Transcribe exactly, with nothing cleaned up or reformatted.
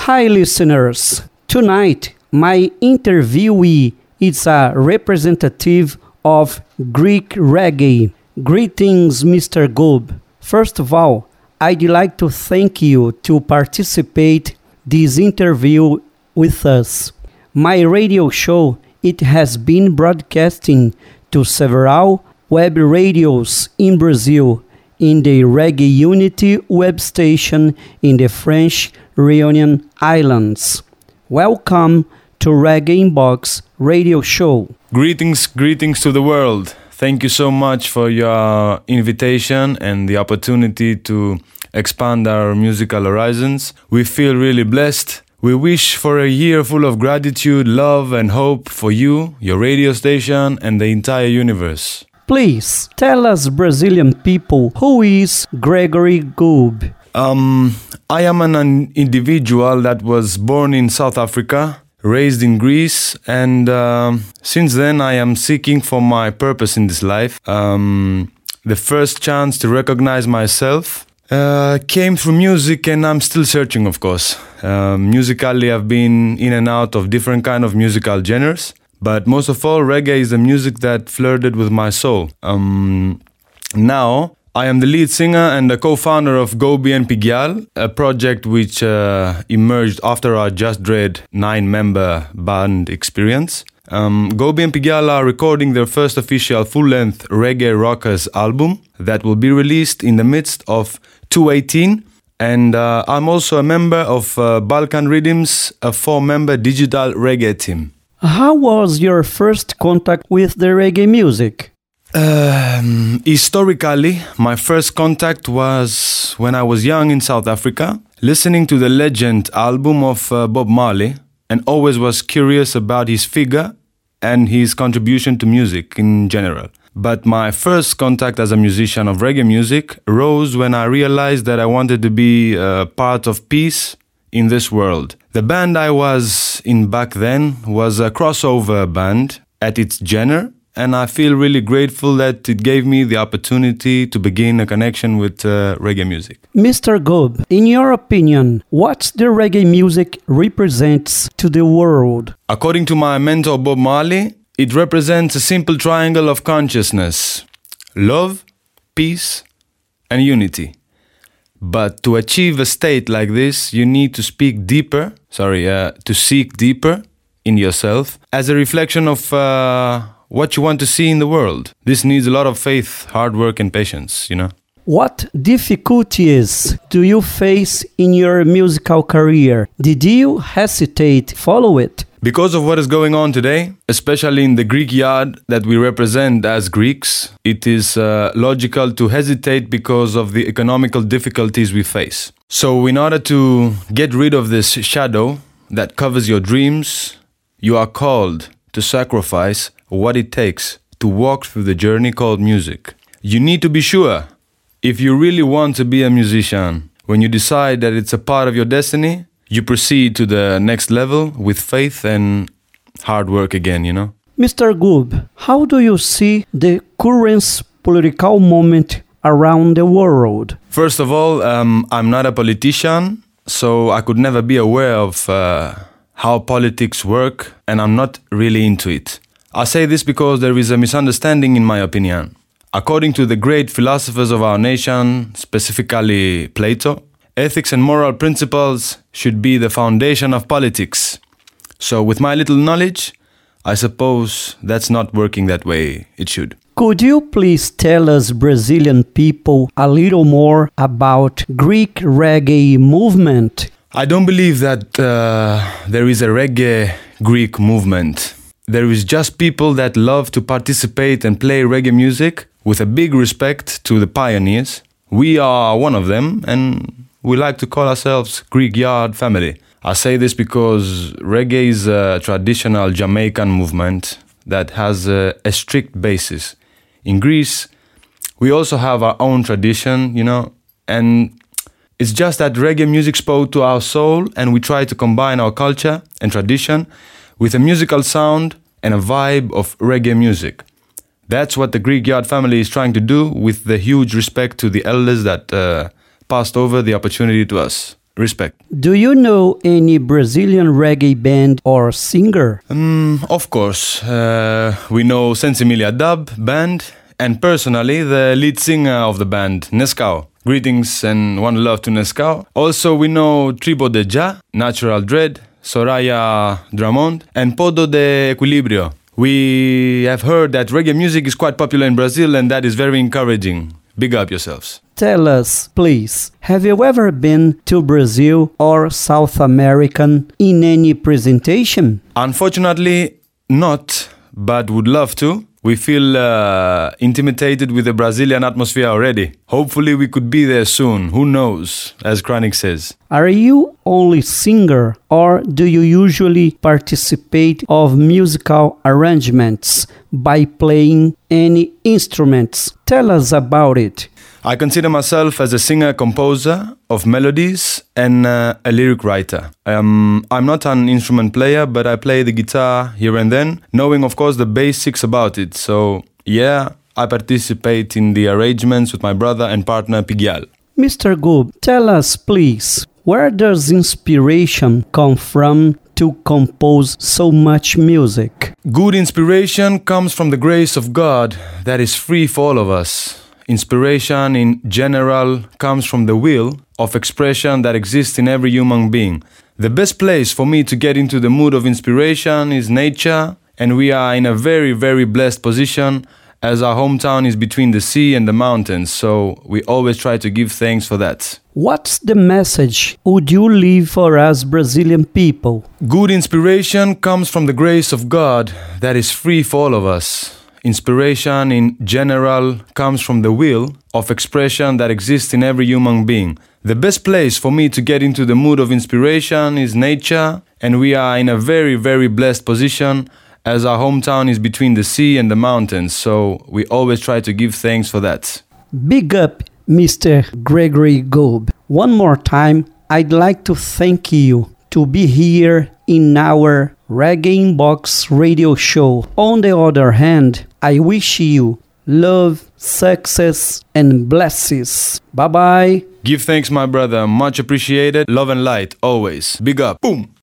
Hi, listeners. Tonight, my interviewee is a representative of Greek reggae. Greetings, Mister Goob. First of all, I'd like to thank you to participate this interview with us. My radio show, it has been broadcasting to several web radios in Brazil, in the Reggae Unity web station in the French Réunion Islands. Welcome to Reggae Inbox Radio Show. Greetings, greetings to the world. Thank you so much for your invitation and the opportunity to expand our musical horizons. We feel really blessed. We wish for a year full of gratitude, love and hope for you, your radio station and the entire universe. Please tell us, Brazilian people, who is Gregory Goob? Um, I am an individual that was born in South Africa, raised in Greece, and um, since then I am seeking for my purpose in this life. Um, the first chance to recognize myself uh, came through music, and I'm still searching, of course. Uh, musically, I've been in and out of different kind of musical genres. But most of all, reggae is the music that flirted with my soul. Um, now, I am the lead singer and the co-founder of Gobi and Pigyal, a project which uh, emerged after our Just Dread nine-member band experience. Um, Gobi and Pigyal are recording their first official full-length Reggae Rockers album that will be released in the midst of two eighteen. And uh, I'm also a member of uh, Balkan Rhythms, a four-member digital reggae team. How was your first contact with the reggae music? Um, historically, my first contact was when I was young in South Africa, listening to the Legend album of uh, Bob Marley, and always was curious about his figure and his contribution to music in general. But my first contact as a musician of reggae music arose when I realized that I wanted to be a part of peace in this world. The band I was in back then was a crossover band at its genre, and I feel really grateful that it gave me the opportunity to begin a connection with uh, reggae music. Mister Goob, in your opinion, what the reggae music represents to the world? According to my mentor Bob Marley, it represents a simple triangle of consciousness: love, peace, and unity. But to achieve a state like this, you need to speak deeper, sorry, uh, to seek deeper in yourself as a reflection of uh, what you want to see in the world. This needs a lot of faith, hard work, and patience, you know. What difficulties do you face in your musical career? Did you hesitate to follow it? Because of what is going on today, especially in the Greek yard that we represent as Greeks, it is uh, logical to hesitate because of the economical difficulties we face. So in order to get rid of this shadow that covers your dreams, you are called to sacrifice what it takes to walk through the journey called music. You need to be sure, if you really want to be a musician, when you decide that it's a part of your destiny, you proceed to the next level with faith and hard work again, you know? Mister Goob, how do you see the current political moment around the world? First of all, um, I'm not a politician, so I could never be aware of uh, how politics work, and I'm not really into it. I say this because there is a misunderstanding in my opinion. According to the great philosophers of our nation, specifically Plato, ethics and moral principles should be the foundation of politics. So with my little knowledge, I suppose that's not working that way it should. Could you please tell us Brazilian people a little more about Greek reggae movement? I don't believe that uh, there is a reggae Greek movement. There is just people that love to participate and play reggae music with a big respect to the pioneers. We are one of them, and we like to call ourselves Greek Yard family. I say this because reggae is a traditional Jamaican movement that has a, a strict basis. In Greece, we also have our own tradition, you know, and it's just that reggae music spoke to our soul, and we try to combine our culture and tradition with a musical sound and a vibe of reggae music. That's what the Greek Yard family is trying to do, with the huge respect to the elders that uh, passed over the opportunity to us. Respect. Do you know any Brazilian reggae band or singer? Um, of course. Uh, we know Sensimilia Dub band, and personally the lead singer of the band, Nescau. Greetings and one love to Nescau. Also we know Tribo de Ja, Natural Dread, Soraya Drummond, and Podo de Equilibrio. We have heard that reggae music is quite popular in Brazil, and that is very encouraging. Big up yourselves. Tell us, please, have you ever been to Brazil or South America in any presentation? Unfortunately, not, but would love to. We feel uh, intimidated with the Brazilian atmosphere already. Hopefully we could be there soon. Who knows, as Chronic says. Are you only singer, or do you usually participate of musical arrangements by playing any instruments? Tell us about it. I consider myself as a singer-composer of melodies and uh, a lyric writer. Um, I'm not an instrument player, but I play the guitar here and then, knowing of course the basics about it. So yeah, I participate in the arrangements with my brother and partner Pigyal. Mister Goob, tell us please, where does inspiration come from to compose so much music? Good inspiration comes from the grace of God that is free for all of us. Inspiration in general comes from the will of expression that exists in every human being. The best place for me to get into the mood of inspiration is nature, and we are in a very, very blessed position as our hometown is between the sea and the mountains, so we always try to give thanks for that. What's the message would you leave for us Brazilian people? Good inspiration comes from the grace of God that is free for all of us. Inspiration in general comes from the will of expression that exists in every human being. The best place for me to get into the mood of inspiration is nature, and we are in a very, very blessed position as our hometown is between the sea and the mountains, so we always try to give thanks for that. Big up, Mister Gregory Goob. One more time, I'd like to thank you to be here in our Reggae Inbox radio show. On the other hand, I wish you love, success, and blessings. Bye-bye. Give thanks, my brother. Much appreciated. Love and light, always. Big up. Boom.